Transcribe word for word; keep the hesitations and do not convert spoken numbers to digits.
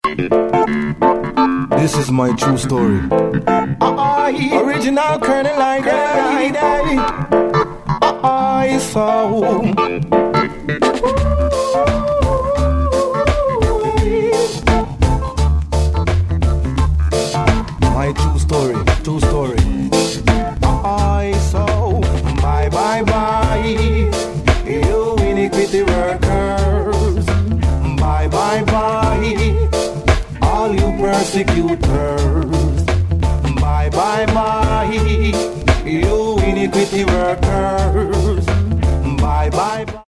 This is my true story. I, original Colonel like I saw. My true story, true story. I saw. Bye bye bye. You iniquity workers. Bye bye bye. All you persecutors, bye bye bye, you iniquity workers, bye bye bye.